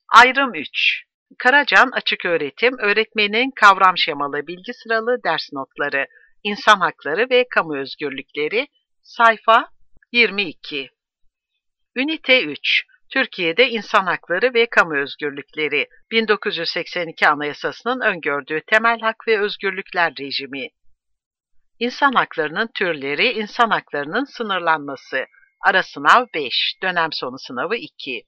Ayrım 3. Karacan Açıköğretim, öğretmenin kavram şemalı bilgi sıralı ders notları, insan hakları ve kamu özgürlükleri, sayfa 22. Ünite 3. Türkiye'de insan hakları ve kamu özgürlükleri, 1982 Anayasası'nın öngördüğü temel hak ve özgürlükler rejimi. İnsan haklarının türleri, insan haklarının sınırlanması. Ara sınav 5, dönem sonu sınavı 2.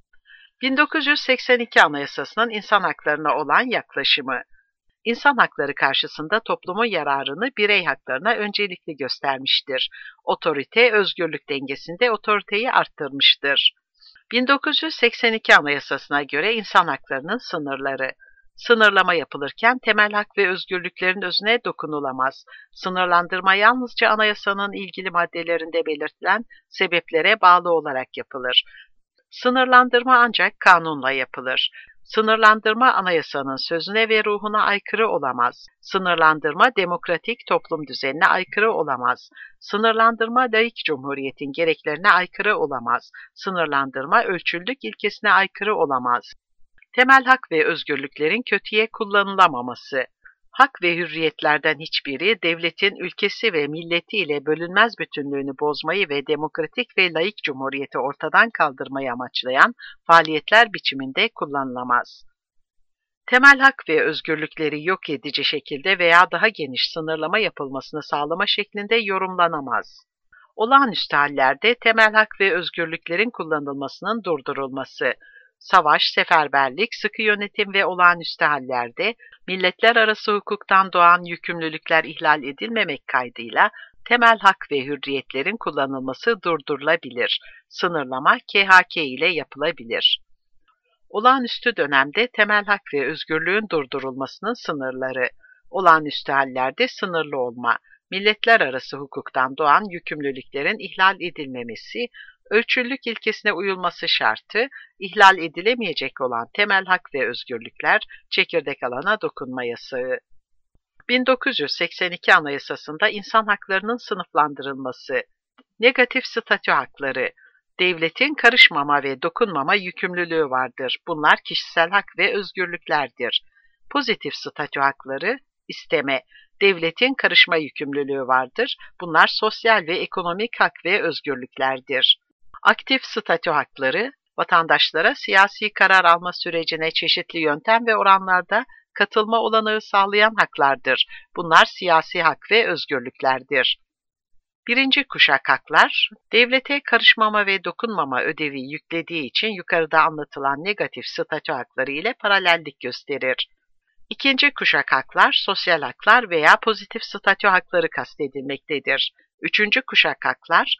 1982 Anayasası'nın insan haklarına olan yaklaşımı. İnsan hakları karşısında toplumun yararını birey haklarına öncelikli göstermiştir. Otorite, özgürlük dengesinde otoriteyi arttırmıştır. 1982 Anayasası'na göre insan haklarının sınırları. Sınırlama yapılırken temel hak ve özgürlüklerin özüne dokunulamaz. Sınırlandırma yalnızca anayasanın ilgili maddelerinde belirtilen sebeplere bağlı olarak yapılır. Sınırlandırma ancak kanunla yapılır. Sınırlandırma anayasanın sözüne ve ruhuna aykırı olamaz. Sınırlandırma demokratik toplum düzenine aykırı olamaz. Sınırlandırma laik cumhuriyetin gereklerine aykırı olamaz. Sınırlandırma ölçüllük ilkesine aykırı olamaz. Temel hak ve özgürlüklerin kötüye kullanılamaması. Hak ve hürriyetlerden hiçbiri devletin ülkesi ve milleti ile bölünmez bütünlüğünü bozmayı ve demokratik ve laik cumhuriyeti ortadan kaldırmayı amaçlayan faaliyetler biçiminde kullanılamaz. Temel hak ve özgürlükleri yok edici şekilde veya daha geniş sınırlama yapılmasını sağlama şeklinde yorumlanamaz. Olağanüstü hallerde temel hak ve özgürlüklerin kullanılmasının durdurulması, savaş, seferberlik, sıkı yönetim ve olağanüstü hallerde milletler arası hukuktan doğan yükümlülükler ihlal edilmemek kaydıyla temel hak ve hürriyetlerin kullanılması durdurulabilir. Sınırlama KHK ile yapılabilir. Olağanüstü dönemde temel hak ve özgürlüğün durdurulmasının sınırları. Olağanüstü hallerde sınırlı olma, milletler arası hukuktan doğan yükümlülüklerin ihlal edilmemesi, ölçüllük ilkesine uyulması şartı, ihlal edilemeyecek olan temel hak ve özgürlükler, çekirdek alana dokunma yasağı. 1982 Anayasası'nda insan haklarının sınıflandırılması, negatif statü hakları, devletin karışmama ve dokunmama yükümlülüğü vardır. Bunlar kişisel hak ve özgürlüklerdir. Pozitif statü hakları, isteme, devletin karışma yükümlülüğü vardır. Bunlar sosyal ve ekonomik hak ve özgürlüklerdir. Aktif statü hakları, vatandaşlara siyasi karar alma sürecine çeşitli yöntem ve oranlarda katılma olanağı sağlayan haklardır. Bunlar siyasi hak ve özgürlüklerdir. Birinci kuşak haklar, devlete karışmama ve dokunmama ödevi yüklediği için yukarıda anlatılan negatif statü hakları ile paralellik gösterir. İkinci kuşak haklar, sosyal haklar veya pozitif statü hakları kastedilmektedir. Üçüncü kuşak haklar,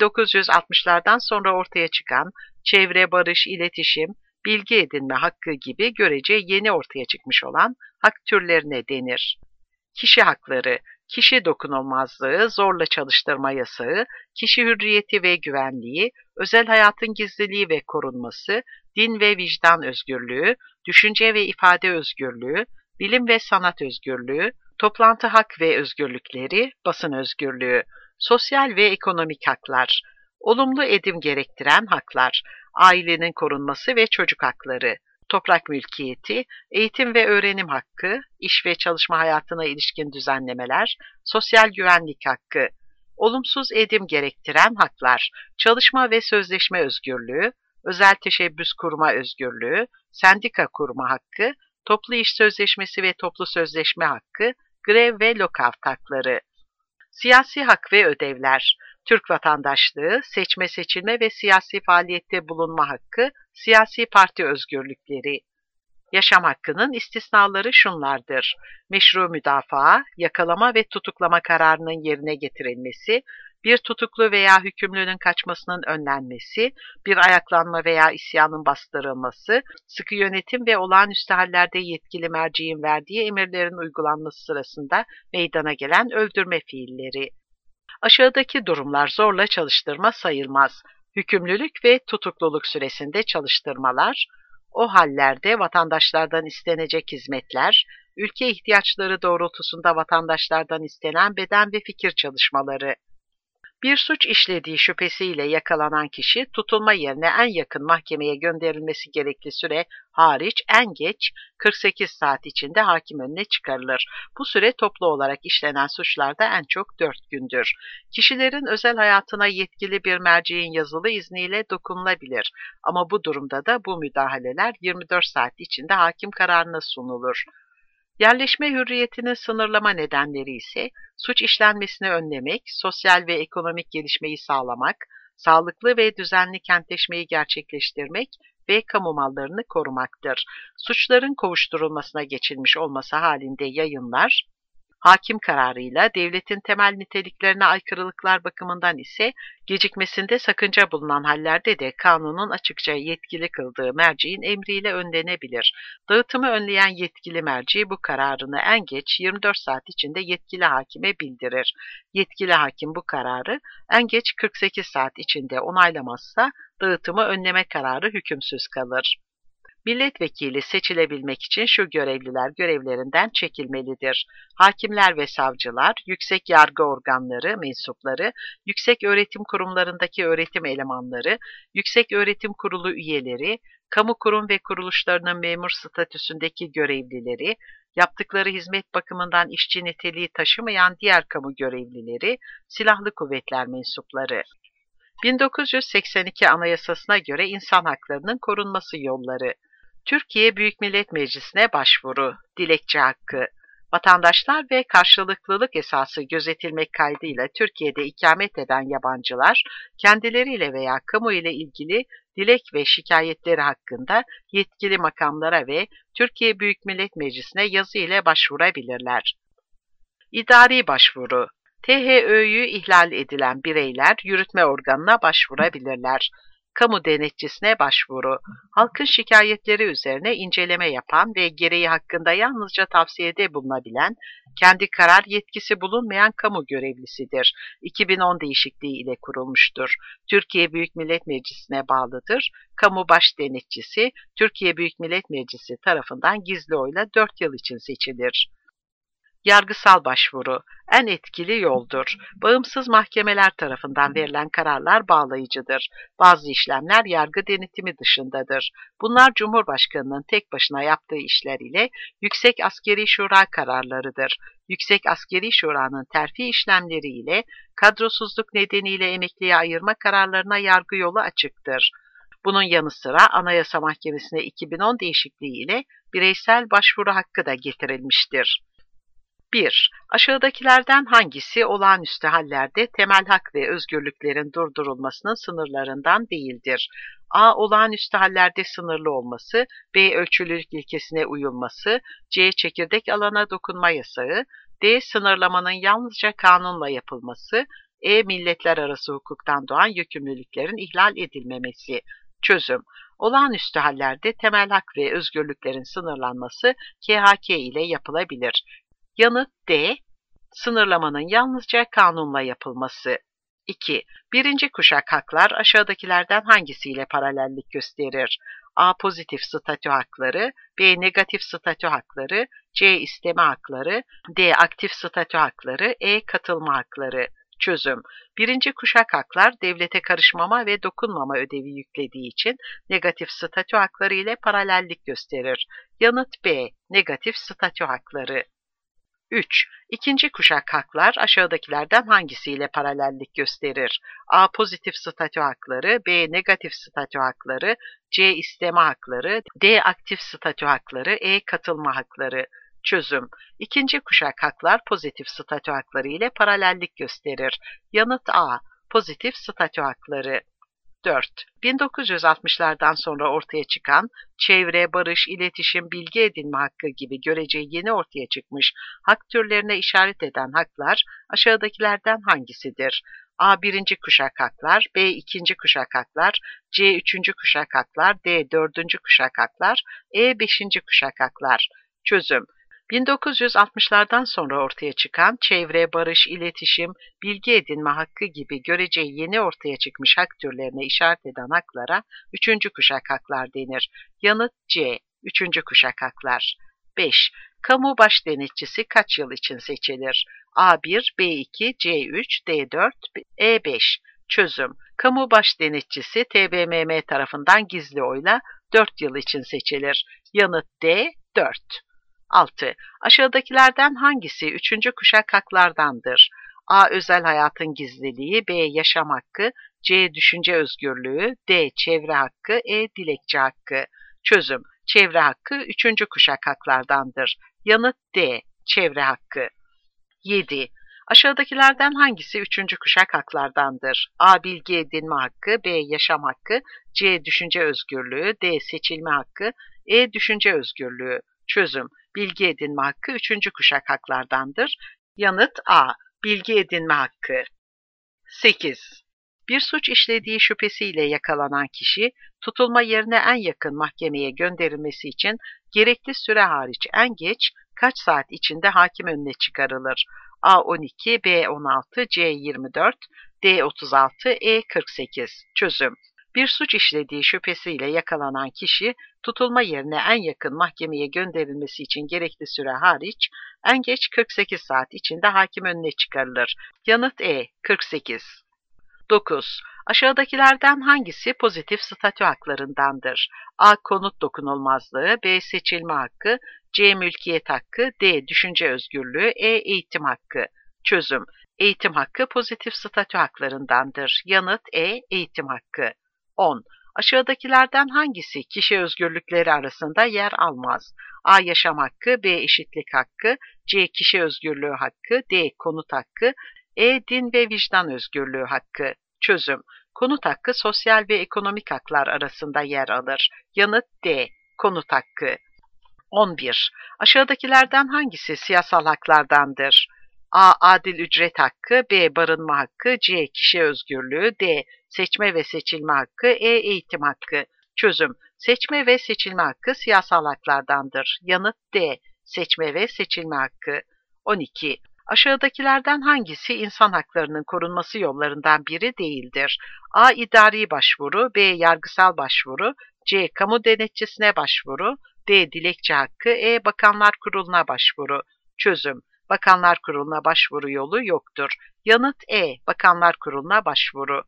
1960'lardan sonra ortaya çıkan çevre, barış, iletişim, bilgi edinme hakkı gibi görece yeni ortaya çıkmış olan hak türlerine denir. Kişi hakları, kişi dokunulmazlığı, zorla çalıştırma yasağı, kişi hürriyeti ve güvenliği, özel hayatın gizliliği ve korunması, din ve vicdan özgürlüğü, düşünce ve ifade özgürlüğü, bilim ve sanat özgürlüğü, toplantı hak ve özgürlükleri, basın özgürlüğü, sosyal ve ekonomik haklar, olumlu edim gerektiren haklar, ailenin korunması ve çocuk hakları, toprak mülkiyeti, eğitim ve öğrenim hakkı, iş ve çalışma hayatına ilişkin düzenlemeler, sosyal güvenlik hakkı, olumsuz edim gerektiren haklar, çalışma ve sözleşme özgürlüğü, özel teşebbüs kurma özgürlüğü, sendika kurma hakkı, toplu iş sözleşmesi ve toplu sözleşme hakkı, grev ve lockout hakları. Siyasi hak ve ödevler, Türk vatandaşlığı, seçme seçilme ve siyasi faaliyette bulunma hakkı, siyasi parti özgürlükleri. Yaşam hakkının istisnaları şunlardır: meşru müdafaa, yakalama ve tutuklama kararının yerine getirilmesi, bir tutuklu veya hükümlünün kaçmasının önlenmesi, bir ayaklanma veya isyanın bastırılması, sıkı yönetim ve olağanüstü hallerde yetkili merciğin verdiği emirlerin uygulanması sırasında meydana gelen öldürme fiilleri. Aşağıdaki durumlar zorla çalıştırma sayılmaz. Hükümlülük ve tutukluluk süresinde çalıştırmalar, o hallerde vatandaşlardan istenecek hizmetler, ülke ihtiyaçları doğrultusunda vatandaşlardan istenen beden ve fikir çalışmaları. Bir suç işlediği şüphesiyle yakalanan kişi tutulma yerine en yakın mahkemeye gönderilmesi gerekli süre hariç en geç 48 saat içinde hakim önüne çıkarılır. Bu süre toplu olarak işlenen suçlarda en çok 4 gündür. Kişilerin özel hayatına yetkili bir merciğin yazılı izniyle dokunulabilir ama bu durumda da bu müdahaleler 24 saat içinde hakim kararına sunulur. Yerleşme hürriyetini sınırlama nedenleri ise suç işlenmesini önlemek, sosyal ve ekonomik gelişmeyi sağlamak, sağlıklı ve düzenli kentleşmeyi gerçekleştirmek ve kamu mallarını korumaktır. Suçların kovuşturulmasına geçilmiş olması halinde yayınlar, hakim kararıyla devletin temel niteliklerine aykırılıklar bakımından ise gecikmesinde sakınca bulunan hallerde de kanunun açıkça yetkili kıldığı merciğin emriyle önlenebilir. Dağıtımı önleyen yetkili merci bu kararını en geç 24 saat içinde yetkili hakime bildirir. Yetkili hakim bu kararı en geç 48 saat içinde onaylamazsa dağıtımı önleme kararı hükümsüz kalır. Milletvekili seçilebilmek için şu görevliler görevlerinden çekilmelidir. Hakimler ve savcılar, yüksek yargı organları mensupları, yüksek öğretim kurumlarındaki öğretim elemanları, yüksek öğretim kurulu üyeleri, kamu kurum ve kuruluşlarının memur statüsündeki görevlileri, yaptıkları hizmet bakımından işçi niteliği taşımayan diğer kamu görevlileri, silahlı kuvvetler mensupları. 1982 Anayasasına göre insan haklarının korunması yolları. Türkiye Büyük Millet Meclisi'ne başvuru, dilekçe hakkı. Vatandaşlar ve karşılıklılık esası gözetilmek kaydıyla Türkiye'de ikamet eden yabancılar, kendileriyle veya kamu ile ilgili dilek ve şikayetleri hakkında yetkili makamlara ve Türkiye Büyük Millet Meclisi'ne yazı ile başvurabilirler. İdari başvuru. THÖ'yü ihlal edilen bireyler yürütme organına başvurabilirler. Kamu denetçisine başvuru, halkın şikayetleri üzerine inceleme yapan ve gereği hakkında yalnızca tavsiyede bulunabilen, kendi karar yetkisi bulunmayan kamu görevlisidir. 2010 değişikliği ile kurulmuştur. Türkiye Büyük Millet Meclisi'ne bağlıdır. Kamu baş denetçisi, Türkiye Büyük Millet Meclisi tarafından gizli oyla 4 yıl için seçilir. Yargısal başvuru en etkili yoldur. Bağımsız mahkemeler tarafından verilen kararlar bağlayıcıdır. Bazı işlemler yargı denetimi dışındadır. Bunlar Cumhurbaşkanının tek başına yaptığı işler ile Yüksek Askeri Şura kararlarıdır. Yüksek Askeri Şura'nın terfi işlemleri ile kadrosuzluk nedeniyle emekliye ayırma kararlarına yargı yolu açıktır. Bunun yanı sıra Anayasa Mahkemesi'ne 2010 değişikliği ile bireysel başvuru hakkı da getirilmiştir. 1. Aşağıdakilerden hangisi olağanüstü hallerde temel hak ve özgürlüklerin durdurulmasının sınırlarından değildir? A. Olağanüstü hallerde sınırlı olması, B. Ölçülülük ilkesine uyulması, C. Çekirdek alana dokunma yasağı, D. Sınırlamanın yalnızca kanunla yapılması, E. Milletler arası hukuktan doğan yükümlülüklerin ihlal edilmemesi. Çözüm. Olağanüstü hallerde temel hak ve özgürlüklerin sınırlanması KHK ile yapılabilir. Yanıt D. Sınırlamanın yalnızca kanunla yapılması. 2. Birinci kuşak haklar aşağıdakilerden hangisiyle paralellik gösterir? A. Pozitif statü hakları, B. Negatif statü hakları, C. İsteme hakları, D. Aktif statü hakları, E. Katılma hakları. Çözüm. Birinci kuşak haklar devlete karışmama ve dokunmama ödevi yüklediği için negatif statü hakları ile paralellik gösterir. Yanıt B. Negatif statü hakları. 3. İkinci kuşak haklar aşağıdakilerden hangisiyle paralellik gösterir? A. Pozitif statü hakları, B. Negatif statü hakları, C. İsteme hakları, D. Aktif statü hakları, E. Katılma hakları. Çözüm. İkinci kuşak haklar pozitif statü hakları ile paralellik gösterir. Yanıt A. Pozitif statü hakları. 4. 1960'lardan sonra ortaya çıkan çevre, barış, iletişim, bilgi edinme hakkı gibi görece yeni ortaya çıkmış hak türlerine işaret eden haklar aşağıdakilerden hangisidir? A. Birinci kuşak haklar, B. İkinci kuşak haklar, C. Üçüncü kuşak haklar, D. Dördüncü kuşak haklar, E. Beşinci kuşak haklar. Çözüm. 1960'lardan sonra ortaya çıkan çevre, barış, iletişim, bilgi edinme hakkı gibi görece yeni ortaya çıkmış hak türlerine işaret eden haklara üçüncü kuşak haklar denir. Yanıt C. Üçüncü kuşak haklar. 5. Kamu baş denetçisi kaç yıl için seçilir? A1, B2, C3, D4, E5. Çözüm. Kamu baş denetçisi TBMM tarafından gizli oyla 4 yıl için seçilir. Yanıt D, 4. 6. Aşağıdakilerden hangisi üçüncü kuşak haklardandır? A. Özel hayatın gizliliği, B. Yaşam hakkı, C. Düşünce özgürlüğü, D. Çevre hakkı, E. Dilekçe hakkı. Çözüm. Çevre hakkı üçüncü kuşak haklardandır. Yanıt D. Çevre hakkı. 7. Aşağıdakilerden hangisi üçüncü kuşak haklardandır? A. Bilgi edinme hakkı, B. Yaşam hakkı, C. Düşünce özgürlüğü, D. Seçilme hakkı, E. Düşünce özgürlüğü. Çözüm. Bilgi edinme hakkı üçüncü kuşak haklardandır. Yanıt A. Bilgi edinme hakkı. 8. Bir suç işlediği şüphesiyle yakalanan kişi, tutulma yerine en yakın mahkemeye gönderilmesi için gerekli süre hariç en geç kaç saat içinde hakim önüne çıkarılır? A. 12, B. 16, C. 24, D. 36, E. 48. Çözüm. Bir suç işlediği şüphesiyle yakalanan kişi, tutulma yerine en yakın mahkemeye gönderilmesi için gerekli süre hariç en geç 48 saat içinde hakim önüne çıkarılır. Yanıt E. 48. 9. Aşağıdakilerden hangisi pozitif statü haklarındandır? A. Konut dokunulmazlığı, B. Seçilme hakkı, C. Mülkiyet hakkı, D. Düşünce özgürlüğü, E. Eğitim hakkı. Çözüm. Eğitim hakkı pozitif statü haklarındandır. Yanıt E. Eğitim hakkı. 10. Aşağıdakilerden hangisi kişi özgürlükleri arasında yer almaz? A. Yaşam hakkı, B. Eşitlik hakkı, C. Kişi özgürlüğü hakkı, D. Konut hakkı, E. Din ve vicdan özgürlüğü hakkı. Çözüm. Konut hakkı sosyal ve ekonomik haklar arasında yer alır. Yanıt D. Konut hakkı. 11. Aşağıdakilerden hangisi siyasal haklardandır? A. Adil ücret hakkı, B. Barınma hakkı, C. Kişi özgürlüğü, D. Seçme ve seçilme hakkı, E. Eğitim hakkı. Çözüm. Seçme ve seçilme hakkı siyasal haklardandır. Yanıt D. Seçme ve seçilme hakkı. 12. Aşağıdakilerden hangisi insan haklarının korunması yollarından biri değildir? A. İdari başvuru, B. Yargısal başvuru, C. Kamu denetçisine başvuru, D. Dilekçe hakkı, E. Bakanlar Kurulu'na başvuru. Çözüm. Bakanlar Kurulu'na başvuru yolu yoktur. Yanıt E. Bakanlar Kurulu'na başvuru.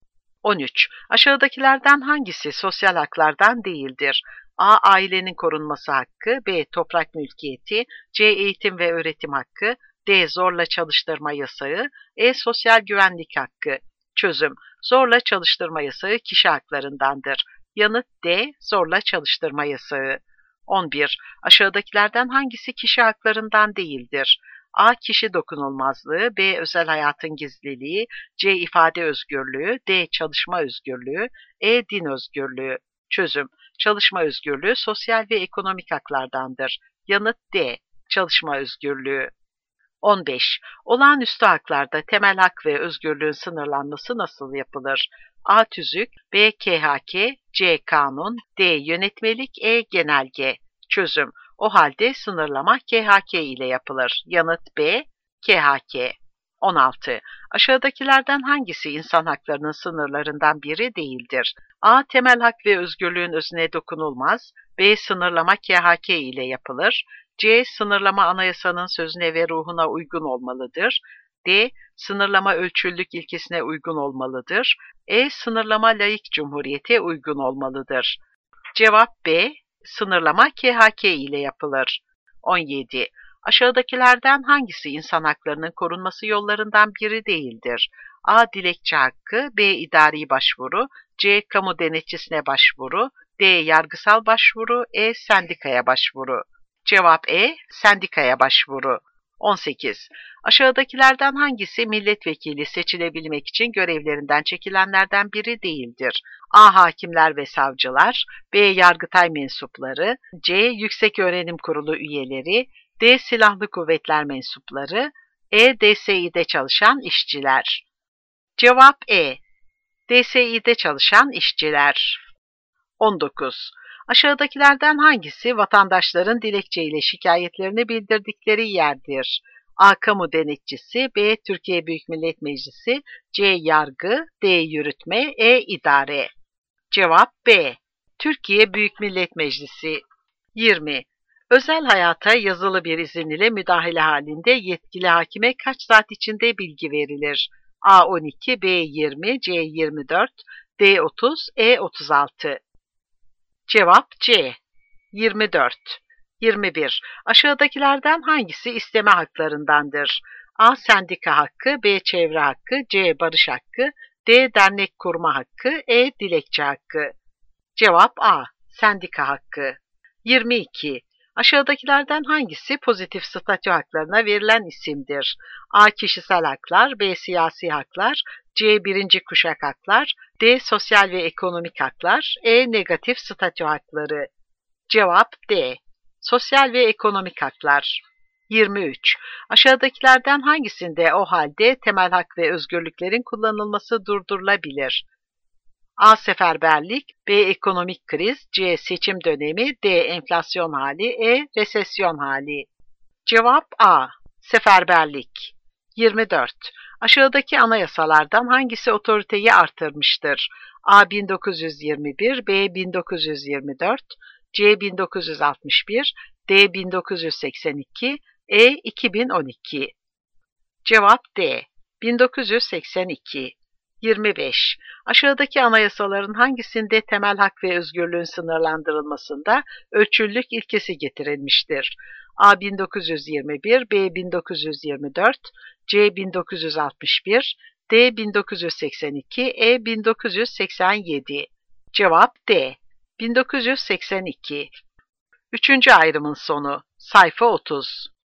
13. Aşağıdakilerden hangisi sosyal haklardan değildir? A. Ailenin korunması hakkı, B. Toprak mülkiyeti, C. Eğitim ve öğretim hakkı, D. Zorla çalıştırma yasağı, E. Sosyal güvenlik hakkı. Çözüm. Zorla çalıştırma yasağı kişi haklarındandır. Yanıt D. Zorla çalıştırma yasağı. 11. Aşağıdakilerden hangisi kişi haklarından değildir? A. Kişi dokunulmazlığı, B. Özel hayatın gizliliği, C. İfade özgürlüğü, D. Çalışma özgürlüğü, E. Din özgürlüğü. Çözüm. Çalışma özgürlüğü sosyal ve ekonomik haklardandır. Yanıt D. Çalışma özgürlüğü. 15. Olağanüstü haklarda temel hak ve özgürlüğün sınırlanması nasıl yapılır? A. Tüzük, B. KHK, C. Kanun, D. Yönetmelik, E. Genelge. Çözüm. O halde sınırlama KHK ile yapılır. Yanıt B. KHK. 16. Aşağıdakilerden hangisi insan haklarının sınırlarından biri değildir? A. Temel hak ve özgürlüğün özüne dokunulmaz, B. Sınırlama KHK ile yapılır, C. Sınırlama anayasanın sözüne ve ruhuna uygun olmalıdır, D. Sınırlama ölçülülük ilkesine uygun olmalıdır, E. Sınırlama laik cumhuriyete uygun olmalıdır. Cevap B. Sınırlama KHK ile yapılır. 17. Aşağıdakilerden hangisi insan haklarının korunması yollarından biri değildir? A. Dilekçe hakkı, B. İdari başvuru, C. Kamu denetçisine başvuru, D. Yargısal başvuru, E. Sendikaya başvuru. Cevap E. Sendikaya başvuru. 18. Aşağıdakilerden hangisi milletvekili seçilebilmek için görevlerinden çekilenlerden biri değildir? A. Hakimler ve savcılar, B. Yargıtay mensupları, C. Yükseköğrenim Kurulu üyeleri, D. Silahlı kuvvetler mensupları, E. DSİ'de çalışan işçiler. Cevap E. DSİ'de çalışan işçiler. 19. Aşağıdakilerden hangisi vatandaşların dilekçeyle şikayetlerini bildirdikleri yerdir? A. Kamu denetçisi, B. Türkiye Büyük Millet Meclisi, C. Yargı, D. Yürütme, E. İdare. Cevap B. Türkiye Büyük Millet Meclisi. 20. Özel hayata yazılı bir izin ile müdahale halinde yetkili hakime kaç saat içinde bilgi verilir? A 12, B 20, C 24, D 30, E 36. Cevap C. 24. 21. Aşağıdakilerden hangisi isteme haklarındandır? A. Sendika hakkı, B. Çevre hakkı, C. Barış hakkı, D. Dernek kurma hakkı, E. Dilekçe hakkı. Cevap A. Sendika hakkı. 22. Aşağıdakilerden hangisi pozitif statü haklarına verilen isimdir? A. Kişisel haklar, B. Siyasi haklar, C. Birinci kuşak haklar, D. Sosyal ve ekonomik haklar, E. Negatif statü hakları. Cevap D. Sosyal ve ekonomik haklar. 23. Aşağıdakilerden hangisinde o halde temel hak ve özgürlüklerin kullanılması durdurulabilir? A. Seferberlik, B. Ekonomik kriz, C. Seçim dönemi, D. Enflasyon hali, E. Resesyon hali. Cevap A. Seferberlik. 24. Aşağıdaki anayasalardan hangisi otoriteyi artırmıştır? A. 1921, B. 1924, C. 1961, D. 1982, E. 2012. Cevap D. 1982. 25. Aşağıdaki anayasaların hangisinde temel hak ve özgürlüğün sınırlandırılmasında ölçülülük ilkesi getirilmiştir? A. 1921, B. 1924, C. 1961, D. 1982, E. 1987. Cevap D. 1982. Üçüncü ayrımın sonu. Sayfa 30.